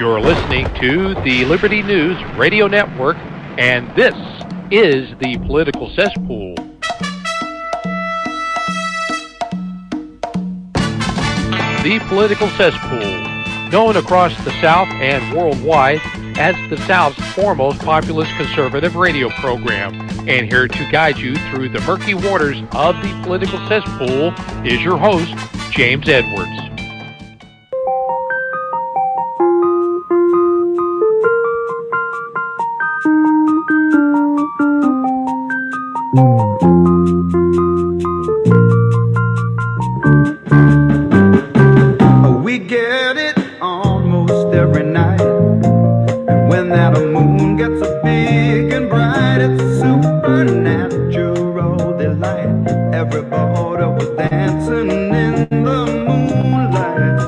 You're listening to the Liberty News Radio Network, and this is the Political Cesspool. The Political Cesspool, known across the South and worldwide as the South's foremost populist conservative radio program. And here to guide you through the murky waters of the Political Cesspool is your host, James Edwards. We get it almost every night, and when that moon gets so big and bright, it's a supernatural delight. Everybody was dancing in the moonlight.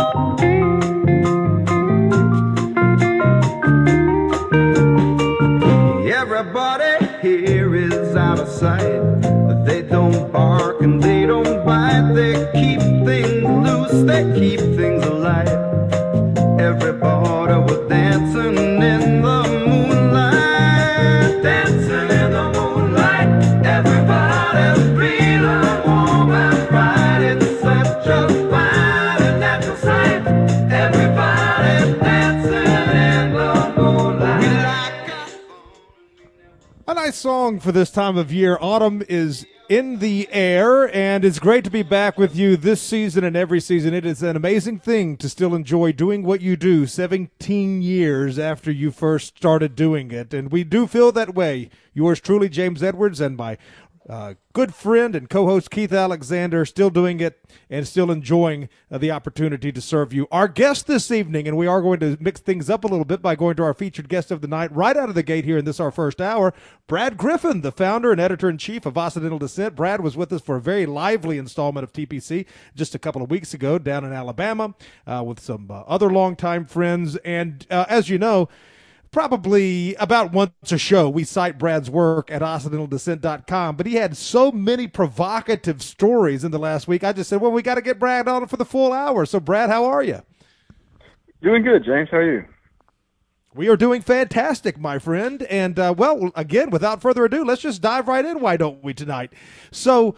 Everybody here is out of sight, but they don't bark and they don't bite. They keep things loose, they keep things alive. Everybody was dancing in the moonlight, dancing in the moonlight. Everybody's feeling warm and bright. It's such a fine and natural sight. Everybody's dancing in the moonlight. We like a nice song for this time of year. Autumn is in the air, and it's great to be back with you this season and every season. It is an amazing thing to still enjoy doing what you do 17 years after you first started doing it, and we do feel that way. Yours truly, James Edwards, and my good friend and co-host Keith Alexander, still doing it and still enjoying the opportunity to serve you. Our guest this evening, and we are going to mix things up a little bit by going to our featured guest of the night right out of the gate here in this our first hour, Brad Griffin, the founder and editor-in-chief of Occidental Dissent. Brad was with us for a very lively installment of TPC just a couple of weeks ago down in Alabama with some other longtime friends. And as you know, probably about once a show, we cite Brad's work at OccidentalDissent.com, but he had so many provocative stories in the last week. I just said, well, we got to get Brad on for the full hour. So, Brad, how are you? Doing good, James. How are you? We are doing fantastic, my friend. And, well, again, without further ado, let's just dive right in, why don't we, tonight? So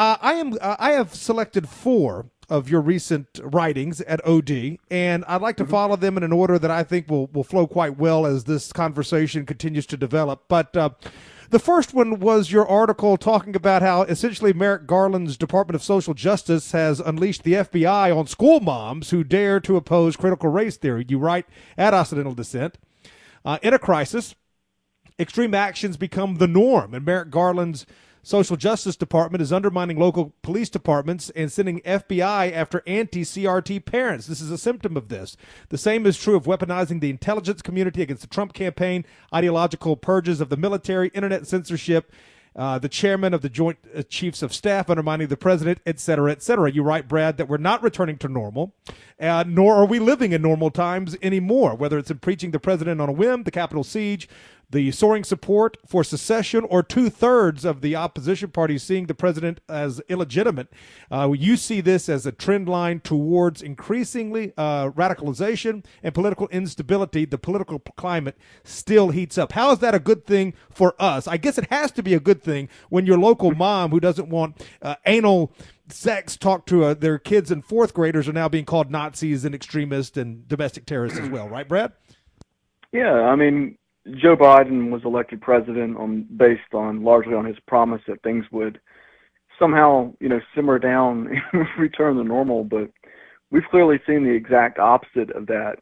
I have selected 4 of your recent writings at OD, and I'd like to follow them in an order that I think will flow quite well as this conversation continues to develop. But the first one was your article talking about how essentially Merrick Garland's Department of Social Justice has unleashed the FBI on school moms who dare to oppose critical race theory. You write at Occidental Dissent, in a crisis, extreme actions become the norm, and Merrick Garland's Social Justice Department is undermining local police departments and sending FBI after anti-CRT parents. This is a symptom of this. The same is true of weaponizing the intelligence community against the Trump campaign, ideological purges of the military, internet censorship, the chairman of the Joint Chiefs of Staff undermining the president, et cetera, et cetera. You write, Brad, that we're not returning to normal, nor are we living in normal times anymore, whether it's impeaching the president on a whim, the Capitol siege, the soaring support for secession, or 2/3 of the opposition parties seeing the president as illegitimate. You see this as a trend line towards increasingly radicalization and political instability. The political climate still heats up. How is that a good thing for us? I guess it has to be a good thing when your local mom who doesn't want anal sex talk to their kids in 4th graders are now being called Nazis and extremists and domestic terrorists as well. Right, Brad? Yeah, I mean, Joe Biden was elected president based on largely on his promise that things would somehow, simmer down and return to normal. But we've clearly seen the exact opposite of that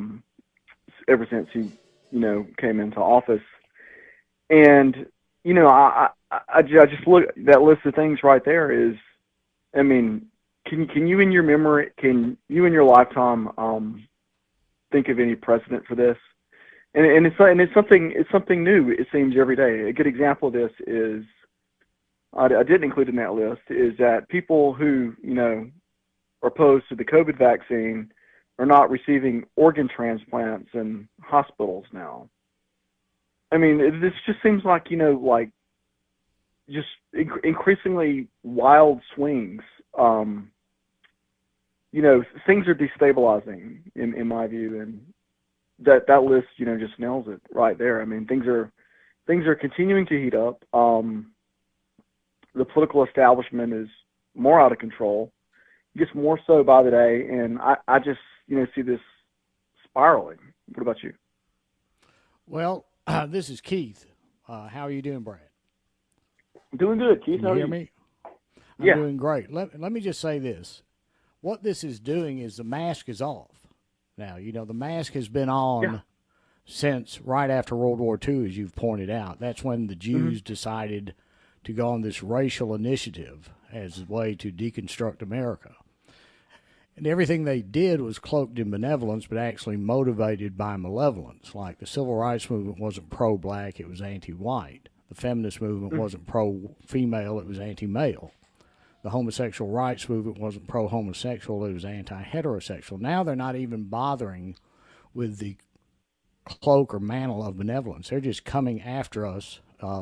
ever since he, came into office. And I just look at that list of things right there. Is, I mean, can you in your memory, can you in your lifetime think of any precedent for this? And it's something new, it seems, every day. A good example of this is, I didn't include in that list, is that people who, are opposed to the COVID vaccine are not receiving organ transplants in hospitals now. I mean, this just seems like, just increasingly wild swings. Things are destabilizing in my view, and that list, just nails it right there. I mean, things are continuing to heat up. The political establishment is more out of control. It gets more so by the day, and I just see this spiraling. What about you? Well, this is Keith. How are you doing, Brad? Doing good, Keith. Can you hear me? I'm Yeah. doing great. Let me just say this. What this is doing is the mask is off. Now, the mask has been on since right after World War II, as you've pointed out. That's when the Jews decided to go on this racial initiative as a way to deconstruct America. And everything they did was cloaked in benevolence, but actually motivated by malevolence. Like the civil rights movement wasn't pro-black, it was anti-white. The feminist movement wasn't pro-female, it was anti-male. The homosexual rights movement wasn't pro-homosexual, it was anti-heterosexual. Now they're not even bothering with the cloak or mantle of benevolence. They're just coming after us,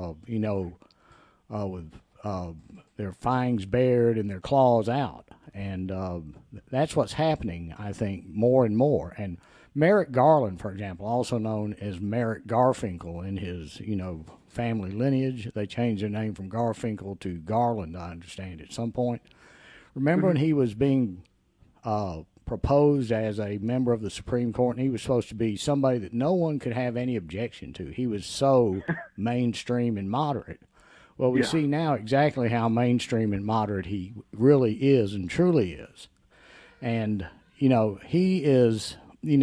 with their fangs bared and their claws out. And that's what's happening, I think, more and more. And Merrick Garland, for example, also known as Merrick Garfinkel in his, family lineage. They changed their name from Garfinkel to Garland, I understand, at some point. Remember when he was being proposed as a member of the Supreme Court, and he was supposed to be somebody that no one could have any objection to. He was so mainstream and moderate. Well, we see now exactly how mainstream and moderate he really is and truly is. And, he is,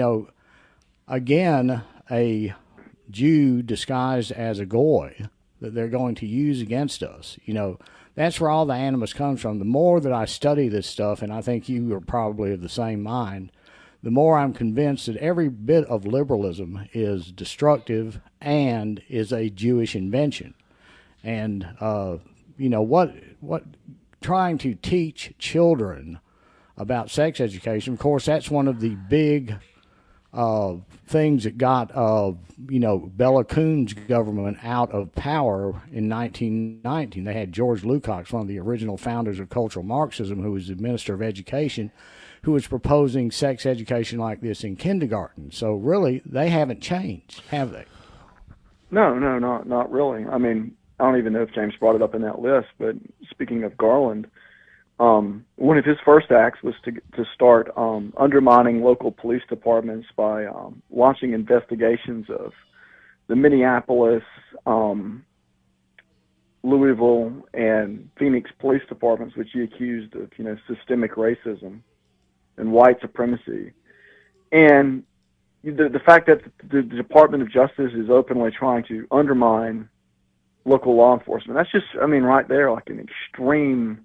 again, a Jew disguised as a goy that they're going to use against us. That's where all the animus comes from. The more that I study this stuff, and I think you are probably of the same mind, the more I'm convinced that every bit of liberalism is destructive and is a Jewish invention. And, what trying to teach children about sex education, of course, that's one of the big things that got, Bella Coon's government out of power in 1919. They had George Lukács, one of the original founders of cultural Marxism, who was the Minister of Education, who was proposing sex education like this in kindergarten. So really, they haven't changed, have they? No, not really. I mean, I don't even know if James brought it up in that list, but speaking of Garland, one of his first acts was to start undermining local police departments by launching investigations of the Minneapolis, Louisville, and Phoenix police departments, which he accused of systemic racism and white supremacy. And the fact that the Department of Justice is openly trying to undermine local law enforcement, that's just, right there, like an extreme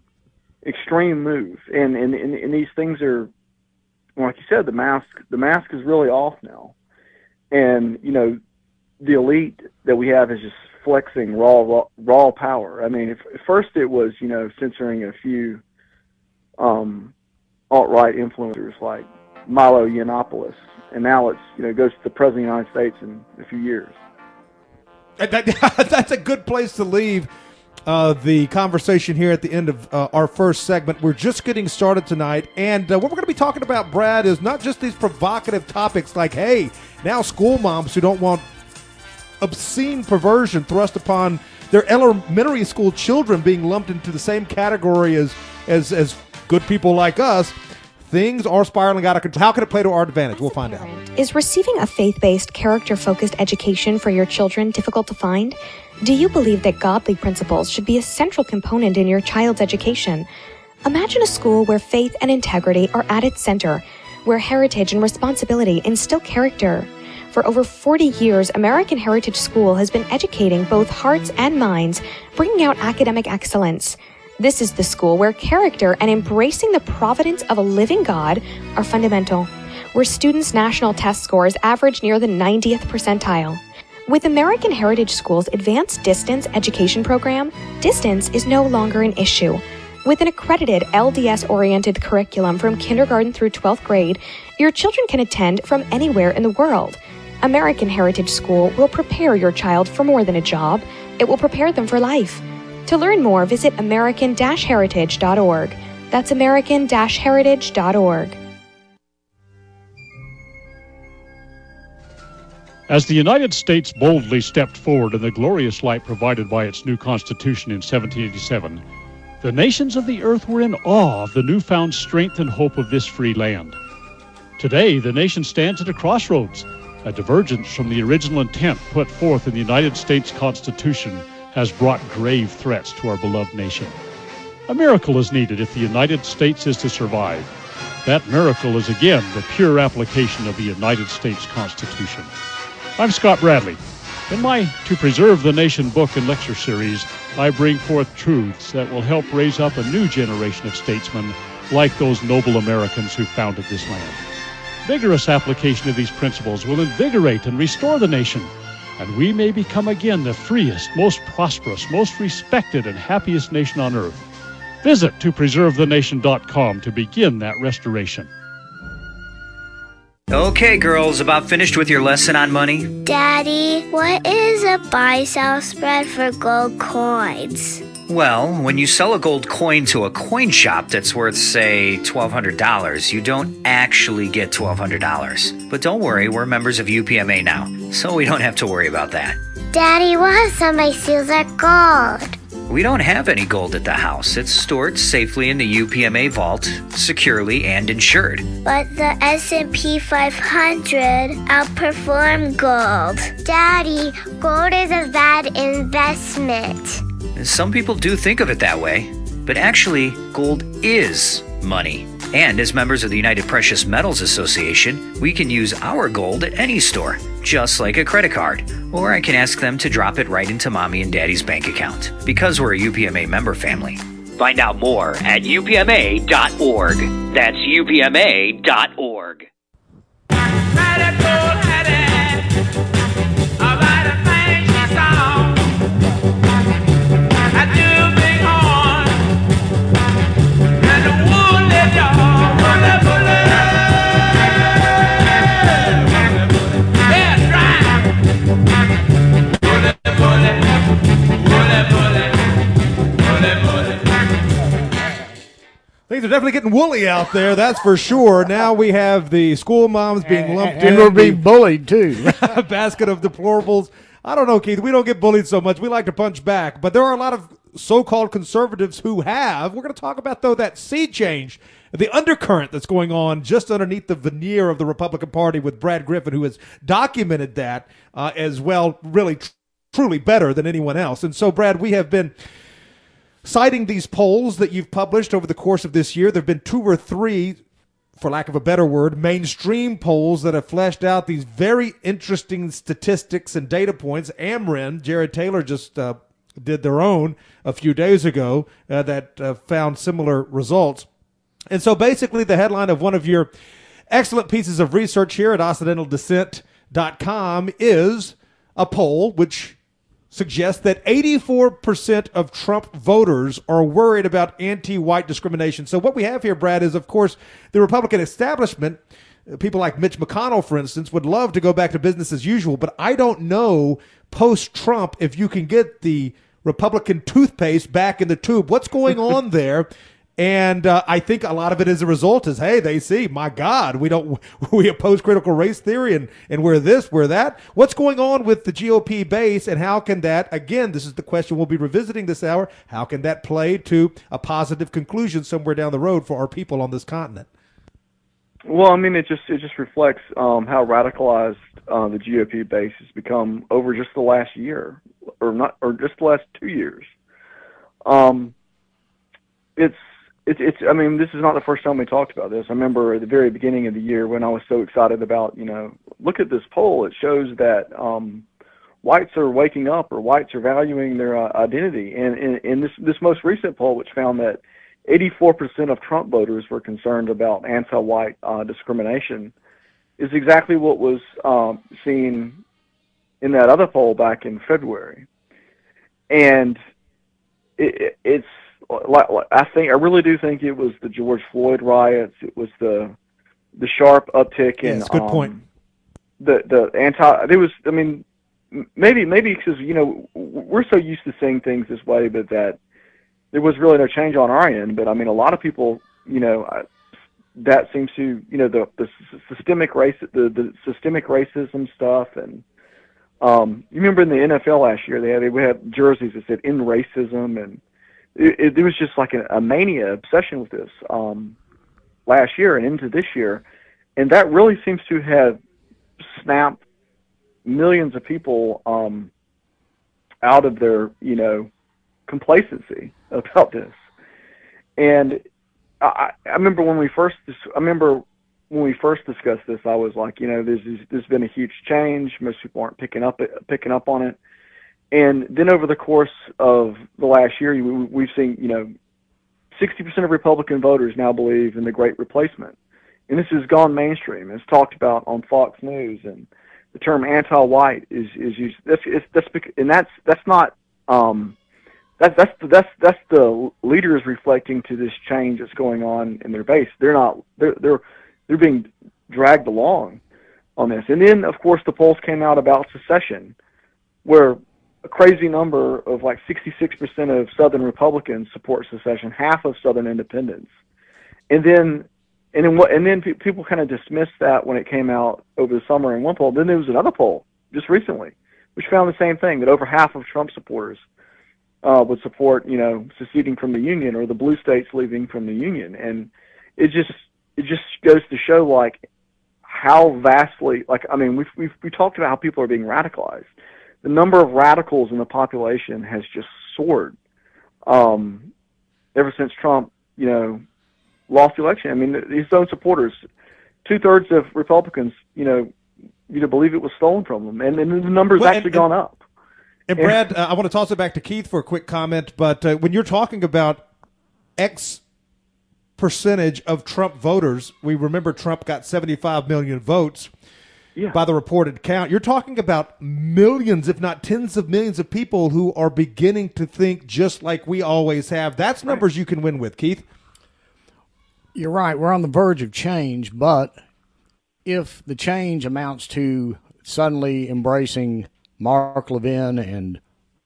move. And these things are, like you said, the mask is really off now. And, the elite that we have is just flexing raw power. I mean, at first it was, censoring a few alt-right influencers like Milo Yiannopoulos, and now it's, goes to the President of the United States in a few years. That's a good place to leave the conversation here at the end of our first segment. We're just getting started tonight, and what we're going to be talking about, Brad, is not just these provocative topics like, hey, now school moms who don't want obscene perversion thrust upon their elementary school children being lumped into the same category as good people like us. Things are spiraling out of control. How can it play to our advantage? We'll find out. Is receiving a faith-based, character-focused education for your children difficult to find? Do you believe that godly principles should be a central component in your child's education? Imagine a school where faith and integrity are at its center, where heritage and responsibility instill character. For over 40 years, American Heritage School has been educating both hearts and minds, bringing out academic excellence. This is the school where character and embracing the providence of a living God are fundamental, where students' national test scores average near the 90th percentile. With American Heritage School's advanced distance education program, distance is no longer an issue. With an accredited LDS-oriented curriculum from kindergarten through 12th grade, your children can attend from anywhere in the world. American Heritage School will prepare your child for more than a job. It will prepare them for life. To learn more, visit American-Heritage.org. That's American-Heritage.org. As the United States boldly stepped forward in the glorious light provided by its new Constitution in 1787, the nations of the earth were in awe of the newfound strength and hope of this free land. Today, the nation stands at a crossroads. A divergence from the original intent put forth in the United States Constitution has brought grave threats to our beloved nation. A miracle is needed if the United States is to survive. That miracle is again the pure application of the United States Constitution. I'm Scott Bradley. In my To Preserve the Nation book and lecture series, I bring forth truths that will help raise up a new generation of statesmen like those noble Americans who founded this land. Vigorous application of these principles will invigorate and restore the nation, and we may become again the freest, most prosperous, most respected, and happiest nation on earth. Visit topreservethenation.com to begin that restoration. Okay, girls, about finished with your lesson on money? Daddy, what is a buy-sell spread for gold coins? Well, when you sell a gold coin to a coin shop that's worth, say, $1,200, you don't actually get $1,200. But don't worry, we're members of UPMA now, so we don't have to worry about that. Daddy, what if somebody steals our gold? We don't have any gold at the house. It's stored safely in the UPMA vault, securely and insured. But the S&P 500 outperformed gold. Daddy, gold is a bad investment. Some people do think of it that way, but actually, gold is money. And as members of the United Precious Metals Association, we can use our gold at any store, just like a credit card. Or I can ask them to drop it right into Mommy and Daddy's bank account, because we're a UPMA member family. Find out more at upma.org. That's upma.org. Things are definitely getting woolly out there, that's for sure. Now we have the school moms being lumped in. And we're being bullied, too. A basket of deplorables. I don't know, Keith. We don't get bullied so much. We like to punch back. But there are a lot of so-called conservatives who have. We're going to talk about, though, that sea change, the undercurrent that's going on just underneath the veneer of the Republican Party with Brad Griffin, who has documented that as well, really, truly better than anyone else. And so, Brad, we have been citing these polls that you've published over the course of this year. There have been 2 or 3, for lack of a better word, mainstream polls that have fleshed out these very interesting statistics and data points. Ameren, Jared Taylor just did their own a few days ago that found similar results. And so basically the headline of one of your excellent pieces of research here at OccidentalDescent.com is a poll which suggests that 84% of Trump voters are worried about anti-white discrimination. So what we have here, Brad, is, of course, the Republican establishment, people like Mitch McConnell, for instance, would love to go back to business as usual. But I don't know, post-Trump, if you can get the Republican toothpaste back in the tube. What's going on there? And I think a lot of it as a result is, hey, they see, my God, we oppose critical race theory and we're this, we're that. What's going on with the GOP base, and how can that, again, this is the question we'll be revisiting this hour, how can that play to a positive conclusion somewhere down the road for our people on this continent? Well, I mean, it just reflects how radicalized the GOP base has become over just the last year, or just the last 2 years. It's. I mean, this is not the first time we talked about this. I remember at the very beginning of the year when I was so excited about, look at this poll. It shows that whites are waking up, or whites are valuing their identity. And in this most recent poll, which found that 84% of Trump voters were concerned about anti-white discrimination, is exactly what was seen in that other poll back in February. And it's. I really do think it was the George Floyd riots. It was the sharp uptick in. That's a good point. The anti. There was. I mean, maybe because we're so used to seeing things this way, but that there was really no change on our end. But I mean, a lot of people, that seems to, the systemic racism stuff, and You remember in the NFL last year, they had jerseys that said "End Racism," and it was just like a mania obsession with this last year and into this year, and that really seems to have snapped millions of people out of their complacency about this. And I remember when we first discussed this, I was like, there's been a huge change. Most people aren't picking up on it. And then over the course of the last year, we've seen 60% of Republican voters now believe in the Great Replacement, and this has gone mainstream. It's talked about on Fox News, and the term anti-white is used. That's not. That's the leaders reflecting to this change that's going on in their base. They're being dragged along on this. And then, of course, the polls came out about secession, where a crazy number of like 66% of Southern Republicans support secession, half of Southern independents. And then people kind of dismissed that when it came out over the summer in one poll. Then there was another poll just recently, which found the same thing, that over half of Trump supporters would support, seceding from the Union, or the blue states leaving from the Union. And it just goes to show like how vastly, we talked about how people are being radicalized. The number of radicals in the population has just soared ever since Trump, lost the election. I mean, his own supporters, 2/3 of Republicans, you believe it was stolen from them, and the number's actually gone up. And Brad, I want to toss it back to Keith for a quick comment, but when you're talking about X percentage of Trump voters, we remember Trump got 75 million votes by the reported count. You're talking about millions, if not tens of millions of people who are beginning to think just like we always have. That's numbers you can win with, Keith. You're right. We're on the verge of change, but if the change amounts to suddenly embracing Mark Levin and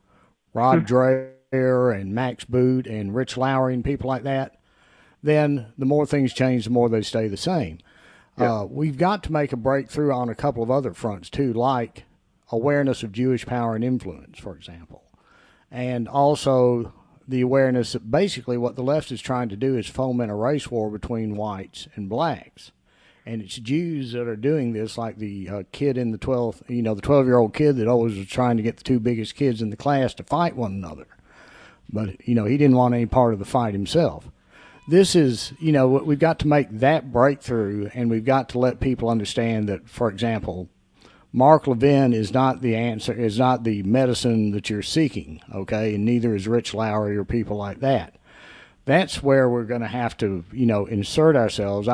Rod Dreher and Max Boot and Rich Lowry and people like that, then the more things change, the more they stay the same. Yeah. We've got to make a breakthrough on a couple of other fronts, too, like awareness of Jewish power and influence, for example, and also the awareness that basically what the left is trying to do is foment a race war between whites and blacks. And it's Jews that are doing this, like the kid in the 12-year-old kid that always was trying to get the two biggest kids in the class to fight one another. But, he didn't want any part of the fight himself. This is, we've got to make that breakthrough, and we've got to let people understand that, for example, Mark Levin is not the answer, is not the medicine that you're seeking, okay? And neither is Rich Lowry or people like that. That's where we're going to have to, insert ourselves.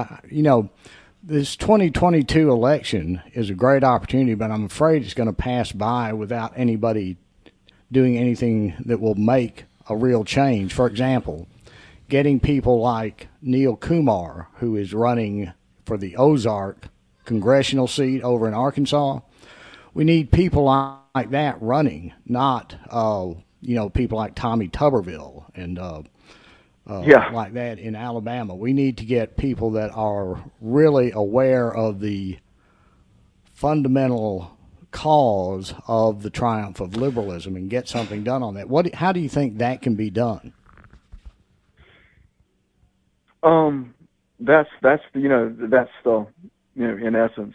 This 2022 election is a great opportunity, but I'm afraid it's going to pass by without anybody doing anything that will make a real change. For example, getting people like Neil Kumar, who is running for the Ozark congressional seat over in Arkansas. We need people like that running, not people like Tommy Tuberville and like that in Alabama. We need to get people that are really aware of the fundamental cause of the triumph of liberalism and get something done on that. How do you think that can be done? That's in essence,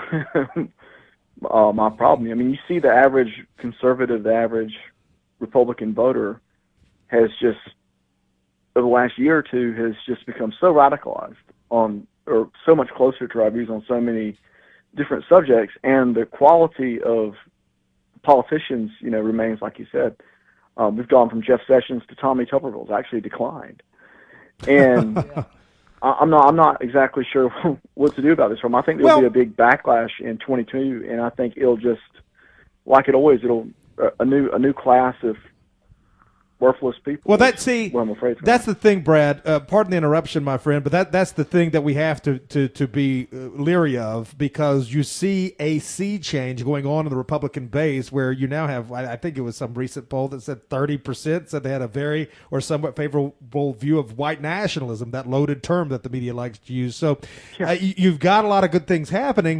my problem. I mean, you see the average conservative, the average Republican voter has just, over the last year or two, has just become so radicalized or so much closer to our views on so many different subjects, and the quality of politicians, remains, like you said. We've gone from Jeff Sessions to Tommy Tuberville. It's actually declined. And I'm not exactly sure what to do about this. I think there'll be a big backlash in 22, and I think it'll just, like it always, a new class of worthless people. Well, I'm afraid that's the thing, Brad. Pardon the interruption, my friend, but that's the thing that we have to be leery of, because you see a sea change going on in the Republican base, where you now have, I think it was some recent poll that said 30% said they had a very or somewhat favorable view of white nationalism, that loaded term that the media likes to use. So you've got a lot of good things happening.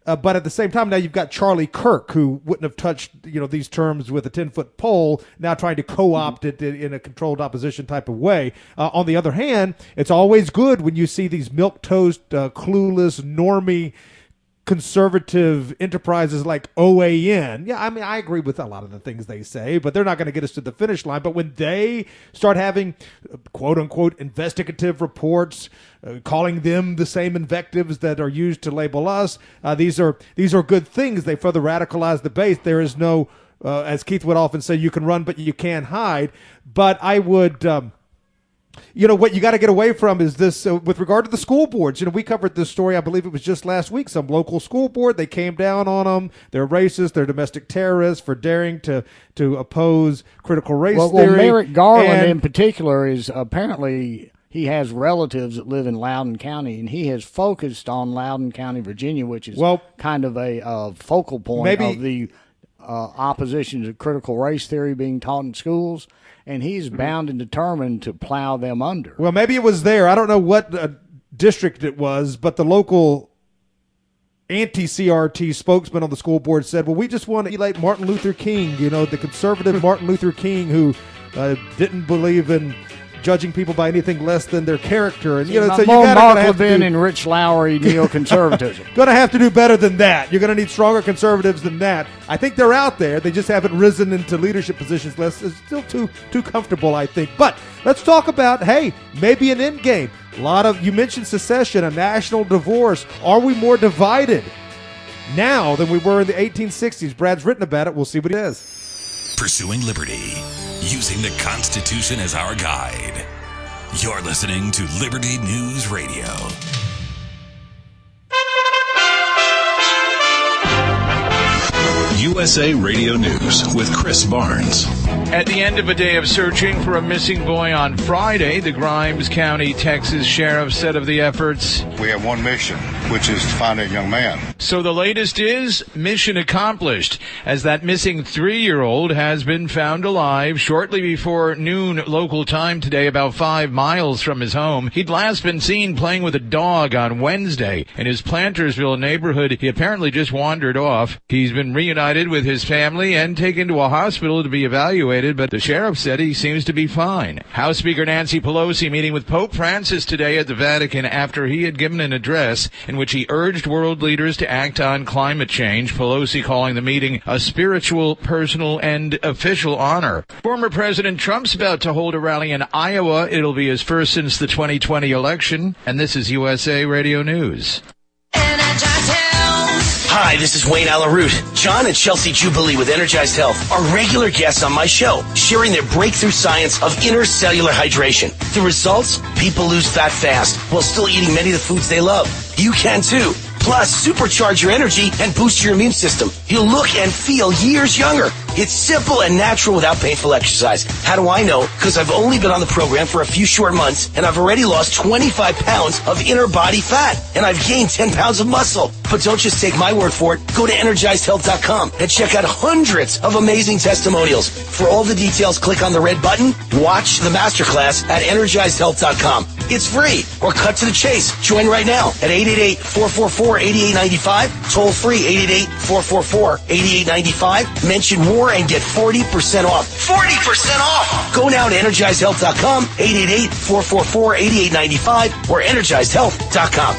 But at the same time, now you've got Charlie Kirk, who wouldn't have touched these terms with a 10-foot pole, now trying to co-opt it in a controlled opposition type of way. On the other hand, it's always good when you see these milquetoast, clueless, normie, conservative enterprises like OAN. Yeah, I mean, I agree with a lot of the things they say, but they're not going to get us to the finish line. But when they start having quote-unquote investigative reports, calling them the same invectives that are used to label us, these are good things. They further radicalize the base. There is no, as Keith would often say, you can run, but you can't hide. But I would... what you got to get away from is this with regard to the school boards. We covered this story, I believe it was just last week. Some local school board, they came down on them. They're racist. They're domestic terrorists for daring to oppose critical race theory. Well, Merrick Garland in particular is apparently he has relatives that live in Loudoun County, and he has focused on Loudoun County, Virginia, which is kind of a focal point of the opposition to critical race theory being taught in schools. And he's bound and determined to plow them under. Well, maybe it was there. I don't know what district it was, but the local anti-CRT spokesman on the school board said, well, we just want to elect Martin Luther King, the conservative Martin Luther King who didn't believe in judging people by anything less than their character. And so you got Mark Levin and Rich Lowry neoconservatism. Going to have to do better than that. You're going to need stronger conservatives than that. I think they're out there. They just haven't risen into leadership positions. It's still too comfortable, I think. But let's talk about, maybe an end game. You mentioned secession, a national divorce. Are we more divided now than we were in the 1860s? Brad's written about it. We'll see what he says. Pursuing liberty, using the Constitution as our guide. You're listening to Liberty News Radio. USA Radio News with Chris Barnes. At the end of a day of searching for a missing boy on Friday, the Grimes County, Texas Sheriff said of the efforts, we have one mission, which is to find a young man. So the latest is mission accomplished, as that missing 3-year-old has been found alive shortly before noon local time today, about 5 miles from his home. He'd last been seen playing with a dog on Wednesday in his Plantersville neighborhood. He apparently just wandered off. He's been reunited with his family and taken to a hospital to be evaluated, but the sheriff said he seems to be fine. House Speaker Nancy Pelosi meeting with Pope Francis today at the Vatican after he had given an address in which he urged world leaders to act on climate change. Pelosi calling the meeting a spiritual, personal, and official honor. Former President Trump's about to hold a rally in Iowa. It'll be his first since the 2020 election. And this is USA Radio News. Hi, this is Wayne Alaroot. John and Chelsea Jubilee with Energized Health are regular guests on my show, sharing their breakthrough science of intercellular hydration. The results? People lose fat fast while still eating many of the foods they love. You can too. Plus, supercharge your energy and boost your immune system. You'll look and feel years younger. It's simple and natural without painful exercise. How do I know? Because I've only been on the program for a few short months, and I've already lost 25 pounds of inner body fat, and I've gained 10 pounds of muscle. But don't just take my word for it. Go to EnergizedHealth.com and check out hundreds of amazing testimonials. For all the details, click on the red button. Watch the masterclass at EnergizedHealth.com. It's free, or cut to the chase. Join right now at 888-444-8895. Toll free, 888-444-8895. Mention war and get 40% off. 40% off! Go now to EnergizedHealth.com, 888-444-8895, or EnergizedHealth.com.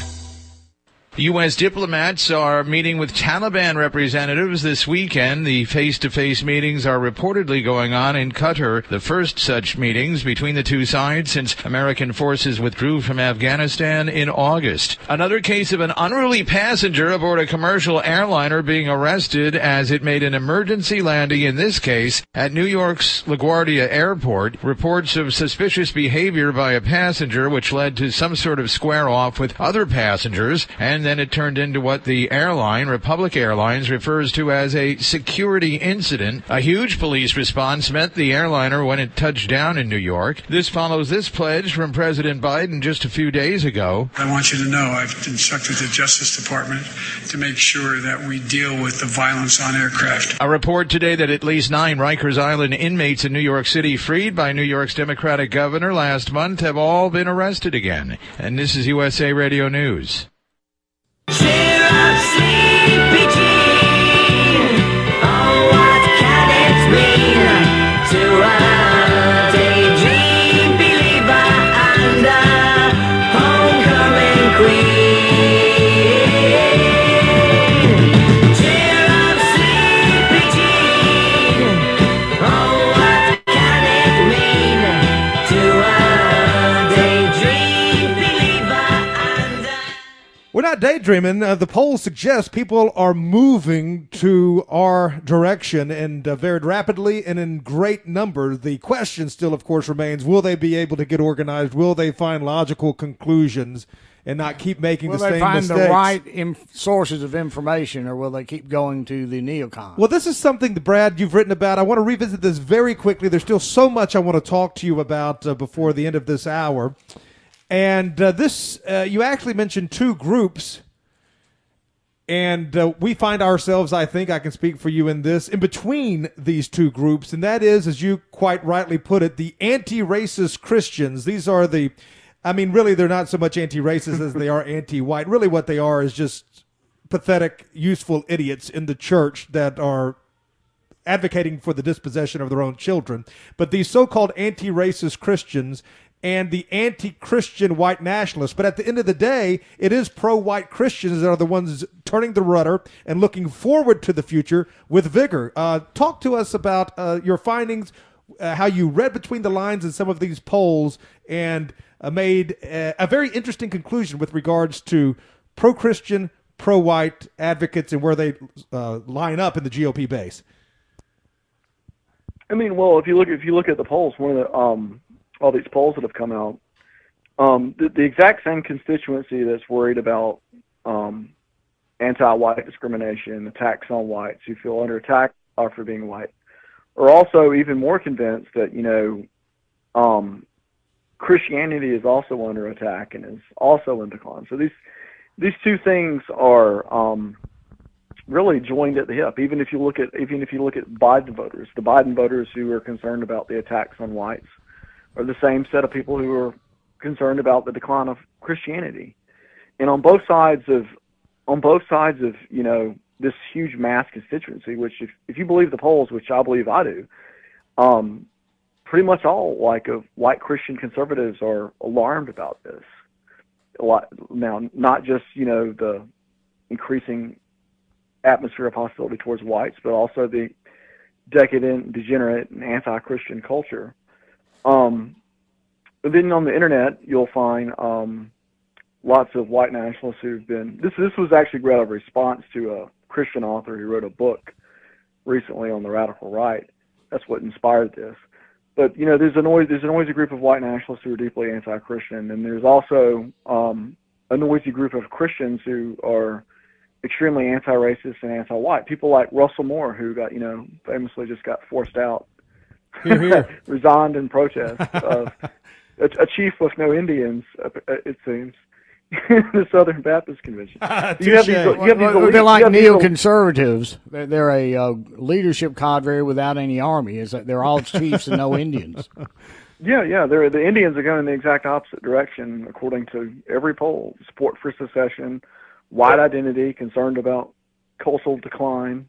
U.S. diplomats are meeting with Taliban representatives this weekend. The face-to-face meetings are reportedly going on in Qatar, the first such meetings between the two sides since American forces withdrew from Afghanistan in August. Another case of an unruly passenger aboard a commercial airliner being arrested as it made an emergency landing, in this case at New York's LaGuardia Airport. Reports of suspicious behavior by a passenger which led to some sort of square-off with other passengers, and then it turned into what the airline, Republic Airlines, refers to as a security incident. A huge police response met the airliner when it touched down in New York. This follows this pledge from President Biden just a few days ago. I want you to know I've instructed the Justice Department to make sure that we deal with the violence on aircraft. A report today that at least 9 Rikers Island inmates in New York City, freed by New York's Democratic governor last month, have all been arrested again. And this is USA Radio News. I've seen daydreaming. The polls suggest people are moving to our direction and very rapidly and in great numbers. The question still, of course, remains, will they be able to get organized? Will they find logical conclusions and not keep making the same mistakes? Will they find the right sources of information, or will they keep going to the neocons? Well, this is something that, Brad, you've written about. I want to revisit this very quickly. There's still so much I want to talk to you about before the end of this hour. And you actually mentioned two groups, and we find ourselves, I think I can speak for you in this, in between these two groups, and that is, as you quite rightly put it, the anti-racist Christians. These are really, they're not so much anti-racist as they are anti-white. Really what they are is just pathetic, useful idiots in the church that are advocating for the dispossession of their own children. But these so-called anti-racist Christians and the anti-Christian white nationalists. But at the end of the day, it is pro-white Christians that are the ones turning the rudder and looking forward to the future with vigor. Talk to us about your findings, how you read between the lines in some of these polls, and made a very interesting conclusion with regards to pro-Christian, pro-white advocates and where they line up in the GOP base. I mean, well, if you look at the polls, one of the all these polls that have come out, the exact same constituency that's worried about anti-white discrimination, attacks on whites who feel under attack for being white, are also even more convinced that Christianity is also under attack and is also in decline. So these two things are really joined at the hip. Even if you look at Biden voters, the Biden voters who are concerned about the attacks on whites are the same set of people who are concerned about the decline of Christianity. And on both sides of this huge mass constituency, which if you believe the polls, which I believe I do, pretty much all of white Christian conservatives are alarmed about this. A lot now, not just the increasing atmosphere of hostility towards whites, but also the decadent, degenerate, and anti-Christian culture. But then on the internet, you'll find lots of white nationalists who've been. This was actually read a response to a Christian author who wrote a book recently on the radical right. That's what inspired this. But there's a noisy group of white nationalists who are deeply anti-Christian, and there's also a noisy group of Christians who are extremely anti-racist and anti-white. People like Russell Moore, who got famously just got forced out, resigned in protest. A chief with no Indians, it seems. The Southern Baptist Convention. They're like neoconservatives. They're a leadership cadre without any army. They're all chiefs and no Indians. Yeah. The Indians are going in the exact opposite direction, according to every poll. Support for secession, white identity, concerned about cultural decline,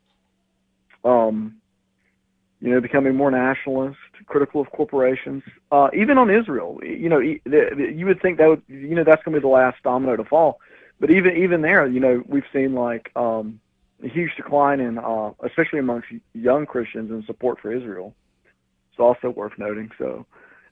becoming more nationalist, critical of corporations. Even on Israel, you would think that that's going to be the last domino to fall. But even there, we've seen a huge decline in, especially amongst young Christians, in support for Israel. It's also worth noting. So,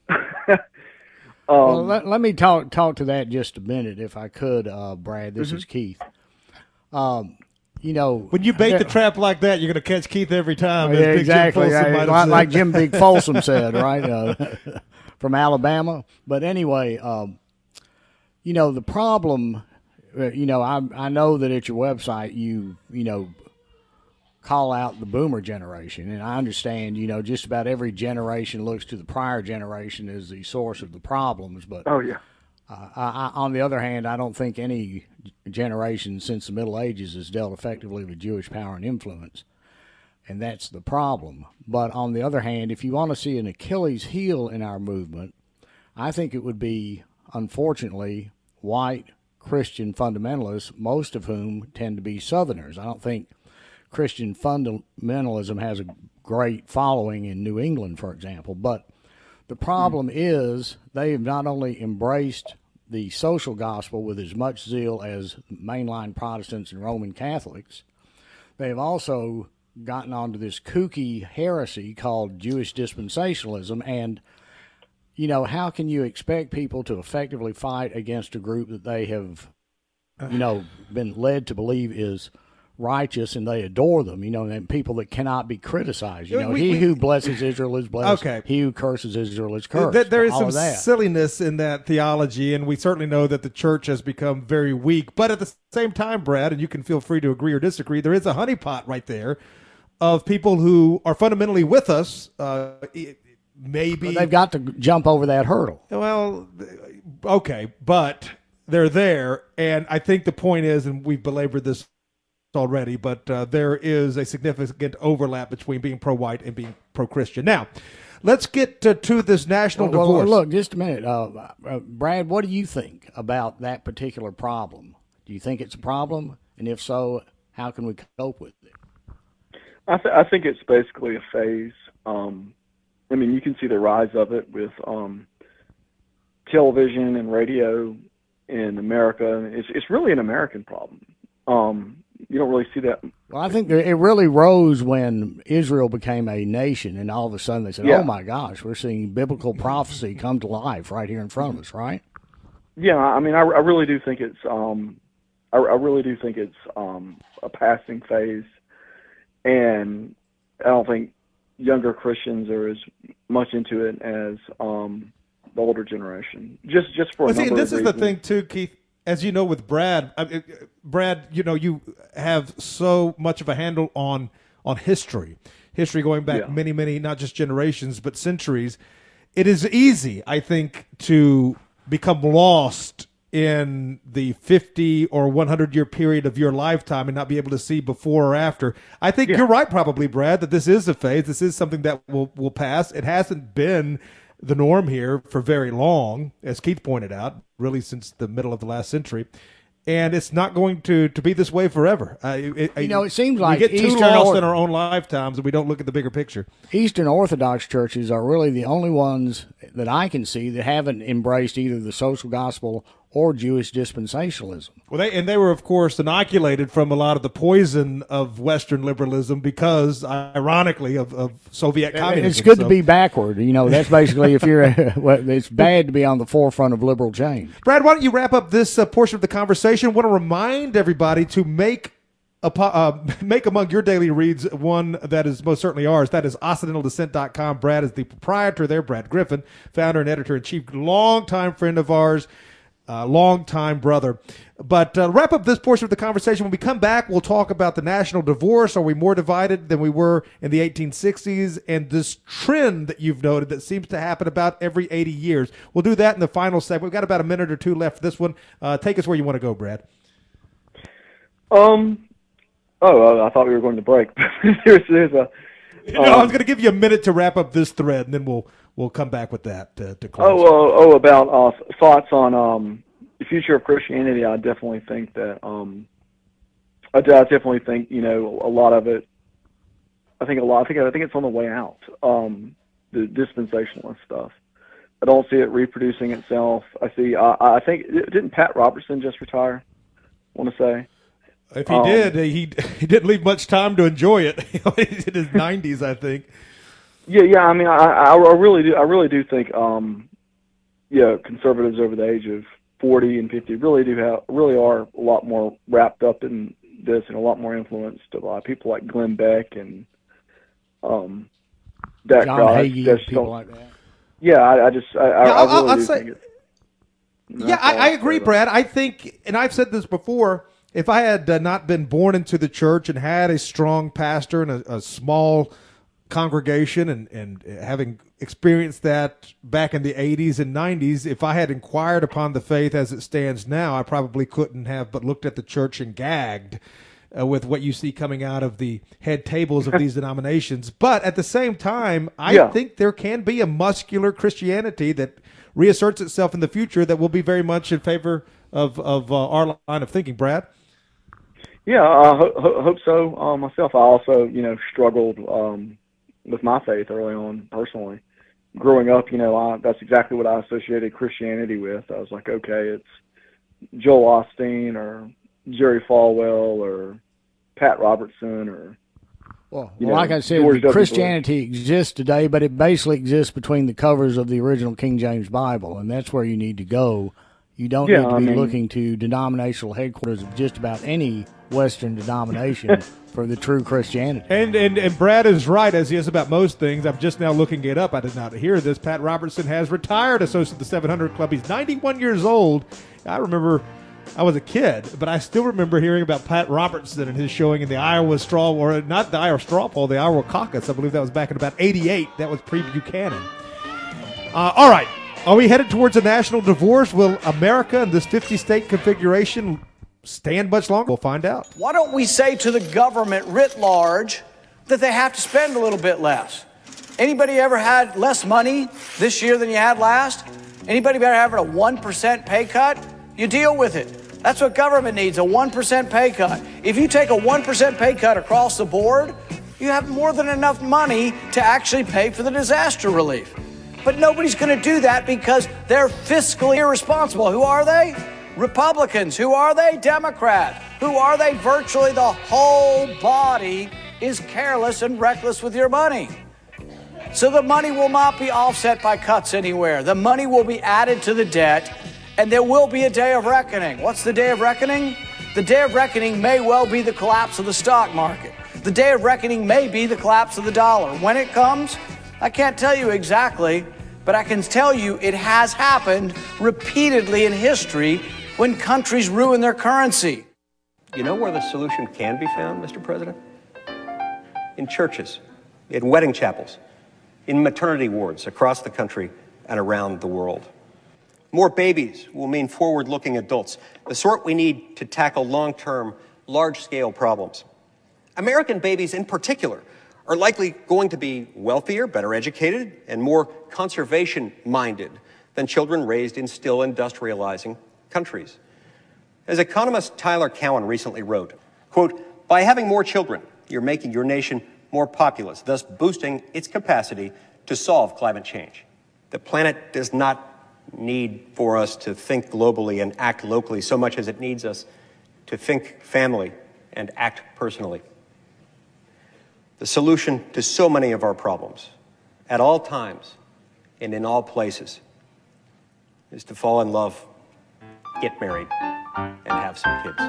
well, let me talk to that just a minute, if I could, Brad. This is Keith. When you bait the trap like that, you're going to catch Keith every time. Yeah, exactly. Like Jim Big Folsom said, right? From Alabama. But anyway, the problem, I know that at your website you call out the boomer generation, and I understand, just about every generation looks to the prior generation as the source of the problems. But oh yeah. On the other hand, I don't think any generation since the Middle Ages has dealt effectively with Jewish power and influence, and that's the problem. But on the other hand, if you want to see an Achilles heel in our movement, I think it would be, unfortunately, white Christian fundamentalists, most of whom tend to be Southerners. I don't think Christian fundamentalism has a great following in New England, for example, but the problem is they have not only embraced the social gospel with as much zeal as mainline Protestants and Roman Catholics, they have also gotten onto this kooky heresy called Jewish dispensationalism. And, how can you expect people to effectively fight against a group that they have been led to believe is righteous, and they adore them, and people that cannot be criticized. He who blesses Israel is blessed. Okay. He who curses Israel is cursed. There is All some of that. silliness in that theology, and we certainly know that the church has become very weak. But at the same time, Brad, and you can feel free to agree or disagree, there is a honeypot right there of people who are fundamentally with us. Maybe But they've got to jump over that hurdle. Well, okay, but they're there, and I think the point is, and we've belabored this already, but there is a significant overlap between being pro-white and being pro-Christian. Now, let's get to this national divorce. Look, just a minute. Brad, what do you think about that particular problem? Do you think it's a problem? And if so, how can we cope with it? I think it's basically a phase. You can see the rise of it with television and radio in America. It's really an American problem. You don't really see that. Well, I think it really rose when Israel became a nation, and all of a sudden they said, Yeah. "Oh my gosh, we're seeing biblical prophecy come to life right here in front of us." Right? Yeah, I really do think it's. I really do think it's a passing phase, and I don't think younger Christians are as much into it as the older generation. Just for a number this of is the reasons. thing too, Keith. As you know, with Brad, Brad, you have so much of a handle on history going back many, not just generations, but centuries. It is easy, I think, to become lost in the 50 or 100-year period of your lifetime and not be able to see before or after. I think you're right, probably, Brad, that this is a phase. This is something that will pass. It hasn't been the norm here for very long, as Keith pointed out, really since the middle of the last century. And it's not going to be this way forever. It seems like we get too Eastern lost in our own lifetimes and we don't look at the bigger picture. Eastern Orthodox churches are really the only ones that I can see that haven't embraced either the social gospel or Jewish dispensationalism. Well, they were, of course, inoculated from a lot of the poison of Western liberalism because, ironically, of Soviet communism. It's good to be backward. That's basically if you're. It's bad to be on the forefront of liberal change. Brad, why don't you wrap up this portion of the conversation? I want to remind everybody to make among your daily reads one that is most certainly ours. That is OccidentalDescent.com. Brad is the proprietor there. Brad Griffin, founder and editor-in-chief, longtime friend of ours. Long-time brother. But wrap up this portion of the conversation. When we come back, we'll talk about the national divorce. Are we more divided than we were in the 1860s? And this trend that you've noted that seems to happen about every 80 years. We'll do that in the final segment. We've got about a minute or two left for this one. Take us where you want to go, Brad. I thought we were going to break. there's a. I was going to give you a minute to wrap up this thread, and then we'll come back with that to close. About thoughts on the future of Christianity. I definitely think that a lot of it. I think it's on the way out. The dispensationalist stuff. I don't see it reproducing itself. I think didn't Pat Robertson just retire? I want to say. If he did, he didn't leave much time to enjoy it. He's in his 90s, I think. Yeah. I really do think, conservatives over the age of 40 and 50 really are a lot more wrapped up in this and a lot more influenced by people like Glenn Beck and Dak John Hagee, people like that. Yeah, I really do think it. Yeah, I agree, Brad. I think, and I've said this before. If I had not been born into the church and had a strong pastor and a small congregation and having experienced that back in the 80s and 90s, if I had inquired upon the faith as it stands now, I probably couldn't have but looked at the church and gagged with what you see coming out of the head tables of these denominations. But at the same time, I think there can be a muscular Christianity that reasserts itself in the future that will be very much in favor of our line of thinking. Brad? Yeah, I hope so. Myself, I also, struggled with my faith early on personally. Growing up, that's exactly what I associated Christianity with. I was like, okay, it's Joel Osteen or Jerry Falwell or Pat Robertson or. Well, like I said, Christianity exists today, but it basically exists between the covers of the original King James Bible, and that's where you need to go. You don't need to be looking to denominational headquarters of just about any Western denomination for the true Christianity. And Brad is right, as he is about most things. I'm just now looking it up. I did not hear this. Pat Robertson has retired, associate of the 700 Club. He's 91 years old. I remember I was a kid, but I still remember hearing about Pat Robertson and his showing in the Iowa straw, or not the Iowa straw poll, the Iowa caucus. I believe that was back in about 88. That was pre-Buchanan. All right. Are we headed towards a national divorce? Will America in this 50-state configuration stand much longer? We'll find out. Why don't we say to the government writ large that they have to spend a little bit less? Anybody ever had less money this year than you had last? Anybody ever having a 1% pay cut? You deal with it. That's what government needs, a 1% pay cut. If you take a 1% pay cut across the board, you have more than enough money to actually pay for the disaster relief. But nobody's going to do that because they're fiscally irresponsible. Who are they? Republicans. Who are they? Democrats. Who are they? Virtually the whole body is careless and reckless with your money. So the money will not be offset by cuts anywhere. The money will be added to the debt, and there will be a day of reckoning. What's the day of reckoning? The day of reckoning may well be the collapse of the stock market. The day of reckoning may be the collapse of the dollar. When it comes, I can't tell you exactly, but I can tell you it has happened repeatedly in history when countries ruin their currency. You know where the solution can be found, Mr. President? In churches, in wedding chapels, in maternity wards across the country and around the world. More babies will mean forward-looking adults, the sort we need to tackle long-term, large-scale problems. American babies in particular are likely going to be wealthier, better educated, and more conservation-minded than children raised in still industrializing countries. As economist Tyler Cowen recently wrote, quote, "By having more children, you're making your nation more populous, thus boosting its capacity to solve climate change. The planet does not need for us to think globally and act locally so much as it needs us to think family and act personally. The solution to so many of our problems, at all times and in all places, is to fall in love, get married, and have some kids."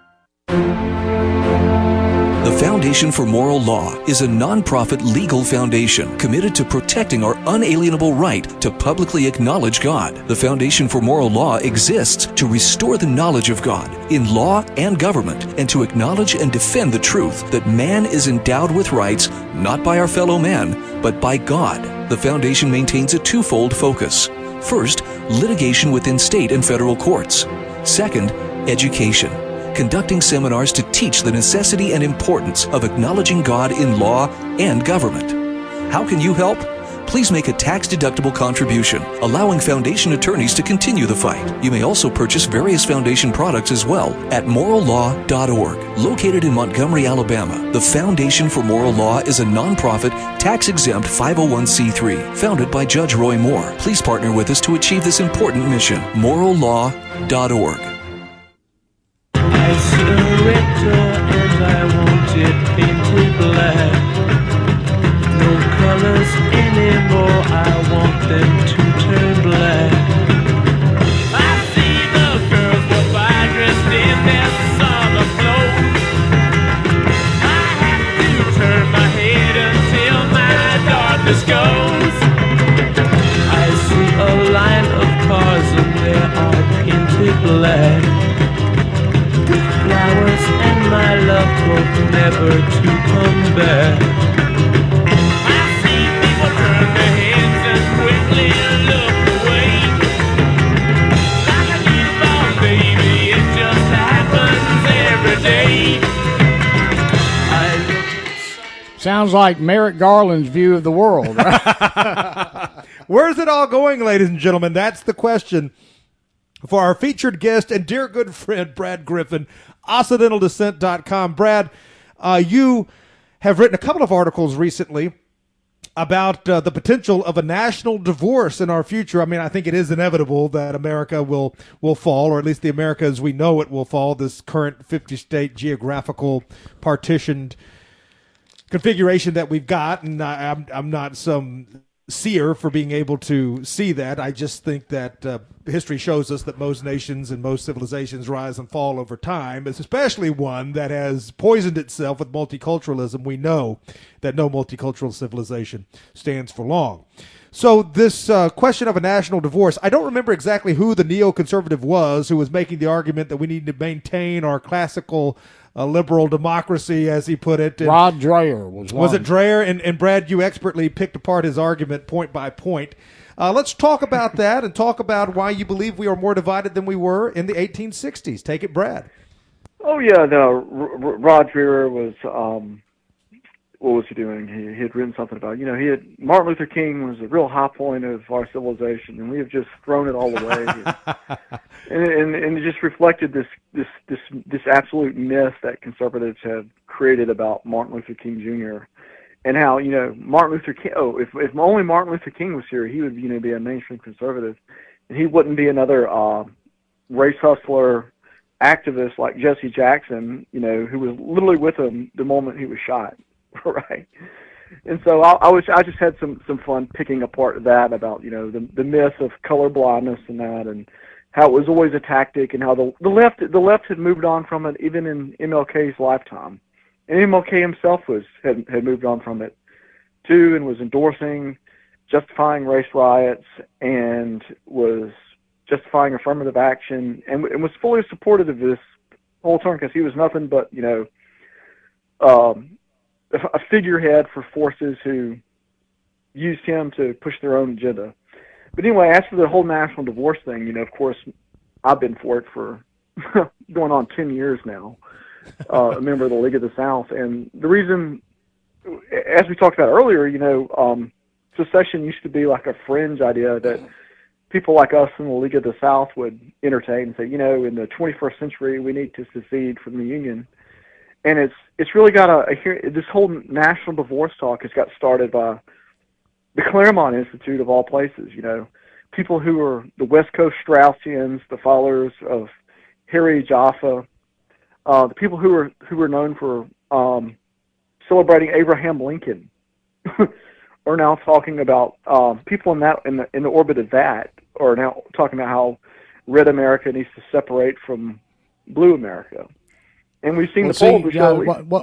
The Foundation for Moral Law is a nonprofit legal foundation committed to protecting our unalienable right to publicly acknowledge God. The Foundation for Moral Law exists to restore the knowledge of God in law and government, and to acknowledge and defend the truth that man is endowed with rights not by our fellow man, but by God. The Foundation maintains a twofold focus. First, litigation within state and federal courts. Second, education, conducting seminars to teach the necessity and importance of acknowledging God in law and government. How can you help? Please make a tax-deductible contribution, allowing Foundation attorneys to continue the fight. You may also purchase various Foundation products as well at morallaw.org. Located in Montgomery, Alabama, the Foundation for Moral Law is a nonprofit, tax-exempt 501c3 founded by Judge Roy Moore. Please partner with us to achieve this important mission. morallaw.org. I see a rector and I want it painted black. No colors anymore, I want them to turn black. I see the girls go by dressed in their summer clothes. I have to turn my head until my darkness goes. I see a line of cars and they are painted black. Flowers and my love hope never to come back. I see people turn their heads and quickly look away. Like a newborn baby, it just happens every day. Sounds like Merrick Garland's view of the world, right? Where's it all going, ladies and gentlemen? That's the question for our featured guest and dear good friend, Brad Griffin, OccidentalDescent.com. Brad, you have written a couple of articles recently about the potential of a national divorce in our future. I mean, I think it is inevitable that America will fall, or at least the America as we know it will fall, this current 50-state geographical partitioned configuration that we've got. And I'm not some seer for being able to see that. I just think that history shows us that most nations and most civilizations rise and fall over time, especially one that has poisoned itself with multiculturalism. We know that no multicultural civilization stands for long. So this question of a national divorce, I don't remember exactly who the neoconservative was who was making the argument that we need to maintain our classical liberal democracy, as he put it. And Rod Dreher was one. Was it Dreher? And Brad, you expertly picked apart his argument point by point. Let's talk about that and talk about why you believe we are more divided than we were in the 1860s. Take it, Brad. Oh, yeah, no, Rod Dreher was, what was he doing? He had written something about, Martin Luther King was a real high point of our civilization, and we have just thrown it all away. and it just reflected this absolute myth that conservatives have created about Martin Luther King Jr. and how, Martin Luther King, if only Martin Luther King was here, he would, be a mainstream conservative, and he wouldn't be another race hustler activist like Jesse Jackson, who was literally with him the moment he was shot. Right, and so I just had some fun picking apart that about the myth of color blindness and that, and how it was always a tactic, and how the left had moved on from it even in MLK's lifetime, and MLK himself had moved on from it too, and was endorsing, justifying race riots, and was justifying affirmative action, and was fully supportive of this whole turn because he was nothing but a figurehead for forces who used him to push their own agenda. But anyway, as for the whole national divorce thing, of course, I've been for it for going on 10 years now, a member of the League of the South. And the reason, as we talked about earlier, secession used to be like a fringe idea that people like us in the League of the South would entertain and say, in the 21st century, we need to secede from the Union. And it's really got this whole national divorce talk has got started by the Claremont Institute of all places. People who are the West Coast Straussians, the followers of Harry Jaffa, the people who are known for celebrating Abraham Lincoln, are now talking about people in the orbit of that are now talking about how red America needs to separate from blue America. And we've seen the polls show.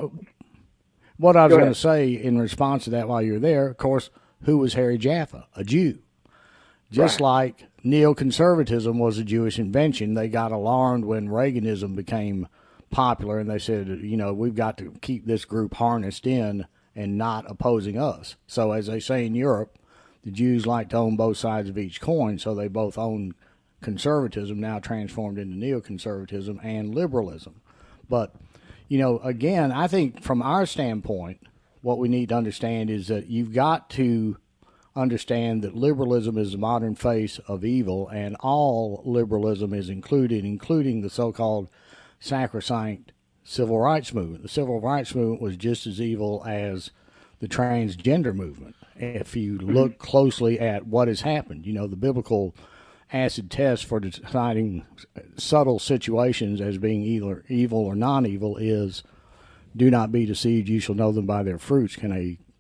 What I was going to say in response to that while you're there, of course, who was Harry Jaffa? A Jew. Just like neoconservatism was a Jewish invention, they got alarmed when Reaganism became popular, and they said, we've got to keep this group harnessed in and not opposing us. So as they say in Europe, the Jews like to own both sides of each coin, so they both own conservatism, now transformed into neoconservatism, and liberalism. But, again, I think from our standpoint, what we need to understand is that you've got to understand that liberalism is the modern face of evil, and all liberalism is included, including the so-called sacrosanct civil rights movement. The civil rights movement was just as evil as the transgender movement. If you look closely at what has happened, the biblical acid test for deciding subtle situations as being either evil or non-evil is, do not be deceived, you shall know them by their fruits. Can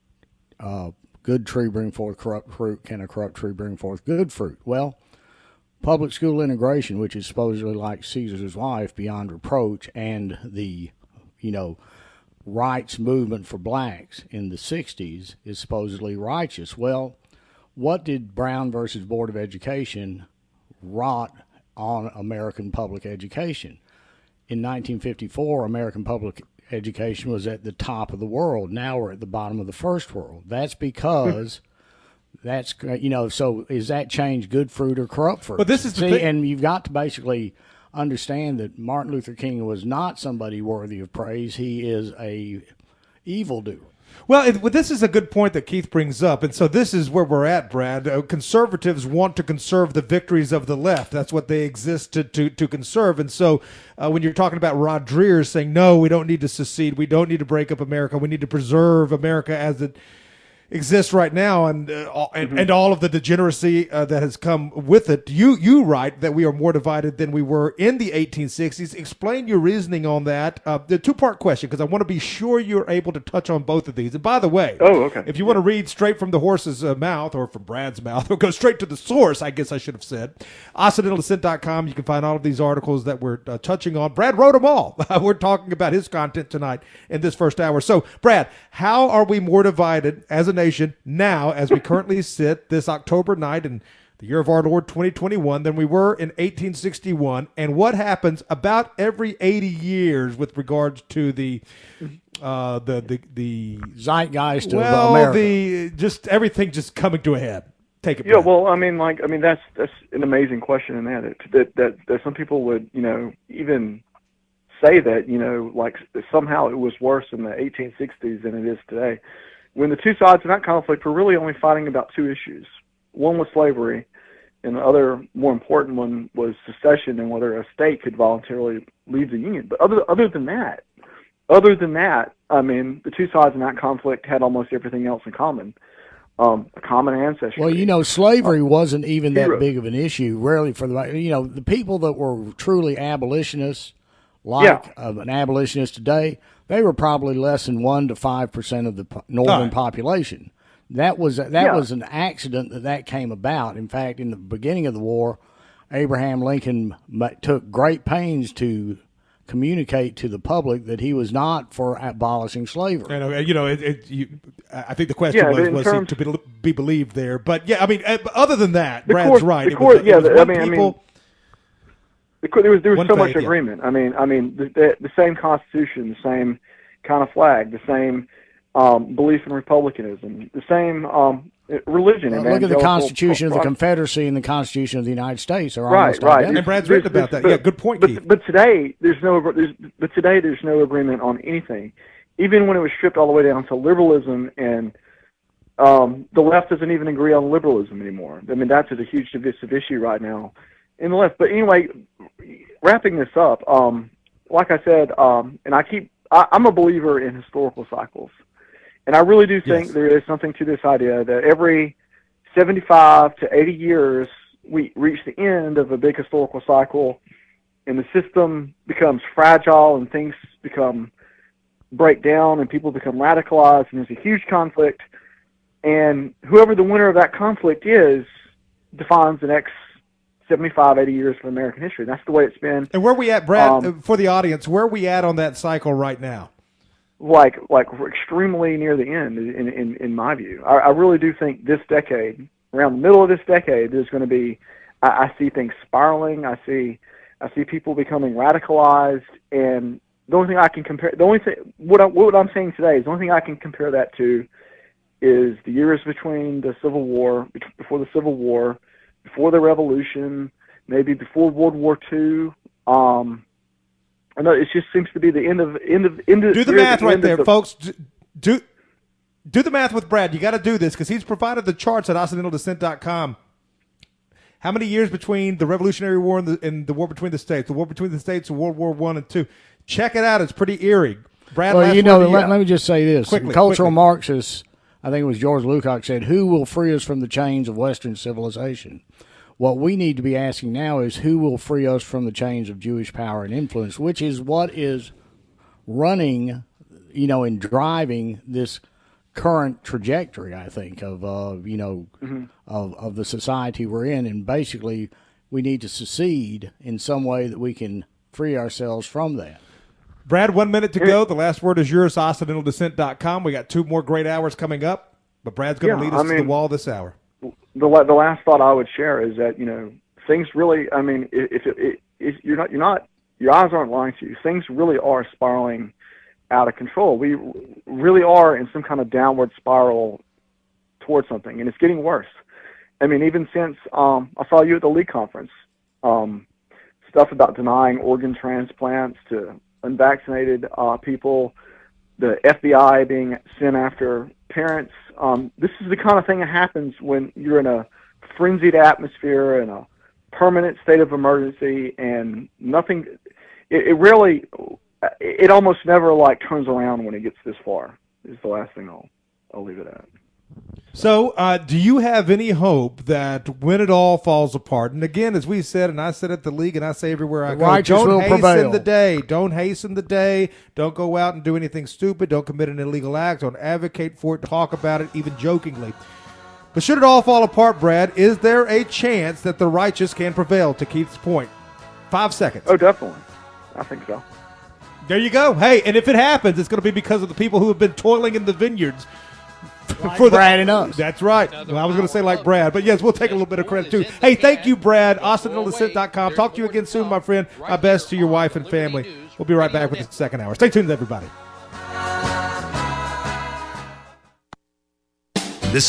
a good tree bring forth corrupt fruit? Can a corrupt tree bring forth good fruit? Well, public school integration, which is supposedly like Caesar's wife, beyond reproach, and the, rights movement for blacks in the 60s is supposedly righteous. Well, what did Brown versus Board of Education wrought on American public education? In 1954, American public education was at the top of the world. Now we're at the bottom of the first world. That's because so is that change good fruit or corrupt fruit? But this is the thing. And you've got to basically understand that Martin Luther King was not somebody worthy of praise. He is a evildoer. Well, this is a good point that Keith brings up, and so this is where we're at, Brad. Conservatives want to conserve the victories of the left. That's what they exist to conserve, and so when you're talking about Rod Dreher saying, no, we don't need to secede, we don't need to break up America, we need to preserve America as it exists right now, and and all of the degeneracy that has come with it. You write that we are more divided than we were in the 1860s. Explain your reasoning on that. The two-part question, because I want to be sure you're able to touch on both of these. And by the way, if you want to read straight from the horse's mouth, or from Brad's mouth, or go straight to the source, I guess I should have said, OccidentalDescent.com, you can find all of these articles that we're touching on. Brad wrote them all. We're talking about his content tonight in this first hour. So, Brad, how are we more divided as a nation now, as we currently sit this October night in the year of our Lord 2021, than we were in 1861? And what happens about every 80 years with regards to the zeitgeist of well, America? just everything just coming to a head. Take it. Yeah, well, I mean, that's an amazing question in that some people would, even say that, like somehow it was worse in the 1860s than it is today, when the two sides in that conflict were really only fighting about two issues. One was slavery, and the other, more important one, was secession and whether a state could voluntarily leave the Union. But other than that, I mean, the two sides in that conflict had almost everything else in common. A common ancestry. Well, slavery wasn't even that big of an issue, really, for the people that were truly abolitionists, an abolitionist today, they were probably less than 1% to 5% of the northern population. That was an accident that came about. In fact, in the beginning of the war, Abraham Lincoln took great pains to communicate to the public that he was not for abolishing slavery. And, I think the question was he to be believed there. But, yeah, I mean, other than that, Brad's right. There was so much agreement. I mean, the same Constitution, the same kind of flag, the same belief in republicanism, the same religion. Well, look at the Constitution of the Confederacy and the Constitution of the United States are almost right. identical. And Brad's written about that. Yeah, good point, Keith. But today there's no agreement on anything, even when it was stripped all the way down to liberalism, and the left doesn't even agree on liberalism anymore. I mean, that's a huge divisive issue right now in the left. But anyway, wrapping this up, like I said, and I'm a believer in historical cycles. And I really do think there is something to this idea that every 75 to 80 years, we reach the end of a big historical cycle, and the system becomes fragile, and things break down, and people become radicalized, and there's a huge conflict. And whoever the winner of that conflict is defines the next 75, 80 years for American history. That's the way it's been. And where are we at, Brad, for the audience, where are we at on that cycle right now? Like we're extremely near the end, in my view. I really do think this decade, around the middle of this decade, there's going to be. I see things spiraling. I see people becoming radicalized, and the only thing I can compare, what I'm saying today is the only thing I can compare that to is the years between the Civil War, before the Civil War, before the Revolution, maybe before World War II. I know it just seems to be the end of. Do the math right there, folks. Do the math with Brad. You got to do this because he's provided the charts at OccidentalDescent.com. How many years between the Revolutionary War and the war between the states? The war between the states and World War I and II. Check it out. It's pretty eerie. Brad, well, let me just say this. Cultural Marxists, I think it was George Lukács, said, who will free us from the chains of Western civilization? What we need to be asking now is who will free us from the chains of Jewish power and influence, which is what is running, and driving this current trajectory, I think, of of the society we're in. And basically, we need to secede in some way that we can free ourselves from that. Brad, 1 minute to go. The last word is yours, OccidentalDescent.com. We got 2 more great hours coming up, but Brad's going to lead us to the wall this hour. The last thought I would share is that things really. I mean, if you're not, your eyes aren't lying to you. Things really are spiraling out of control. We really are in some kind of downward spiral towards something, and it's getting worse. I mean, even since I saw you at the League conference, stuff about denying organ transplants to unvaccinated people, the FBI being sent after parents. This is the kind of thing that happens when you're in a frenzied atmosphere and a permanent state of emergency, and nothing. It almost never turns around when it gets this far. Is the last thing I'll leave it at. So, do you have any hope that when it all falls apart, and again, as we said, and I said at the league, and I say everywhere I go, don't hasten the day. Don't hasten the day. Don't go out and do anything stupid. Don't commit an illegal act. Don't advocate for it. Talk about it, even jokingly. But should it all fall apart, Brad, is there a chance that the righteous can prevail, to Keith's point? 5 seconds. Oh, definitely. I think so. There you go. Hey, and if it happens, it's going to be because of the people who have been toiling in the vineyards. Like Brad and us. That's right. Well, I was going to say like Brad, but yes, we'll take a little bit of credit too. Hey, thank you, Brad. AustinOnTheScent.com. Talk to you again soon, my friend. My best to your wife and family. We'll be right back with the second hour. Stay tuned, everybody.